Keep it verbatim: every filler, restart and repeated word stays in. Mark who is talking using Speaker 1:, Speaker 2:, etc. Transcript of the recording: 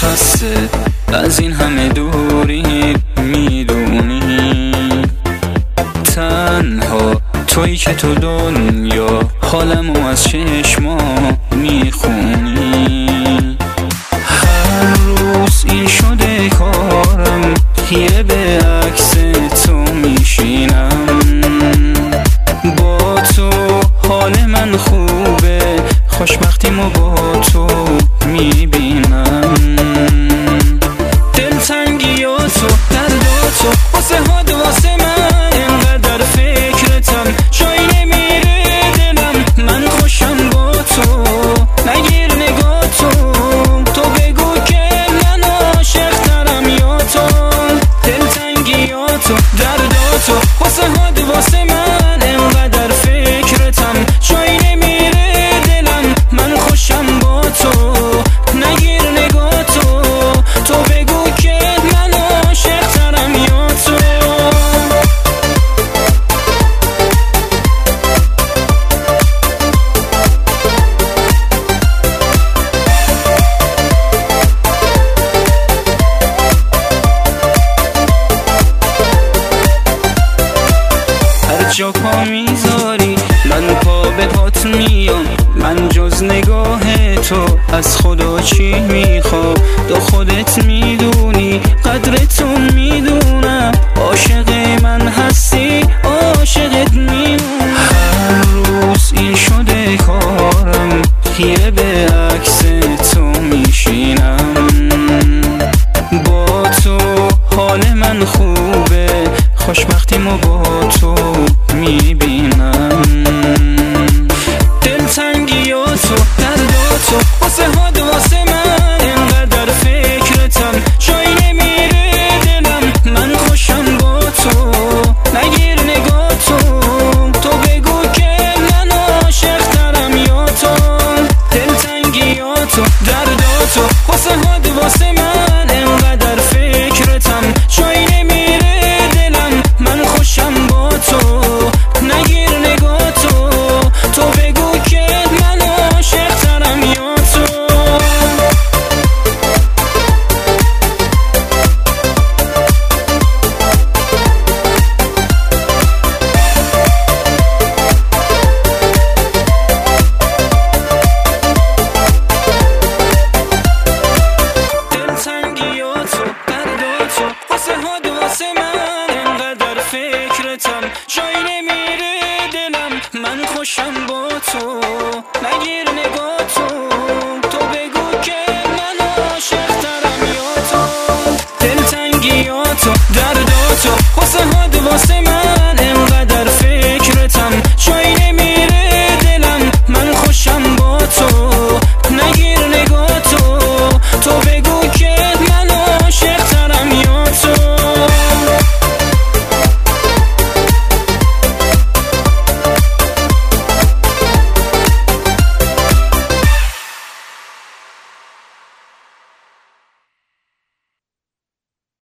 Speaker 1: خسته از این همه دوری، میدونی تنها تویی که تو دنیا حالمو از چشما میخونی. هر روز این شده کارم، یه به عکس تو میشینم. با تو حال من خوبه، خوشبختیمو با تو میبینم. دلتنگیاتو درداتو واسه هاد واسه من، اینقدر فکرتم جایی نمیره دلم. من خوشم با تو، نگیر نگاتو. تو بگو که من عاشق‌ترم یا تو. دلتنگیاتو درداتو واسه هاد واسه من، اینقدر فکرتم جایی نمیره دلم. من خوشم با تو، نگیر نگاتو. تو بگو که من عاشق‌ترم یا تو. هر جا پا میذاری من پا به پات میام. من جز نگاه تو از خدا چی میخوام؟ تو خودت میدونی، قدرتون میدونم. عاشق من هستی، عاشقت میمونم. هر روز این شده کارم، یه به عکس تو میشینم. با تو حال من خوبه، خوشبختیمو با تو میبینم. دلتنگیاتو درداتو واسه هاد واسه من، اینقدر فکرتم جایی نمیره دلم. من خوشم با تو، نگیر نگاتو. تو بگو که من عاشق‌ترم یا تو. دلتنگیاتو درداتو واسه هاد واسه من، اینقدر فکرتم جایی نمیره دلم. من خوشم با تو، نگیر نگاتو. تو بگو که من عاشق‌ترم یا تو. دلتنگیاتو درداتو واسه هاد واسه من، اینقدر فکرتم جایی نمیره دلم. من خوشم با تو، نگیر نگاتو. تو بگو که من عاشق‌ترم یا تو. دلتنگیاتو درداتو واسه هاد واسه من،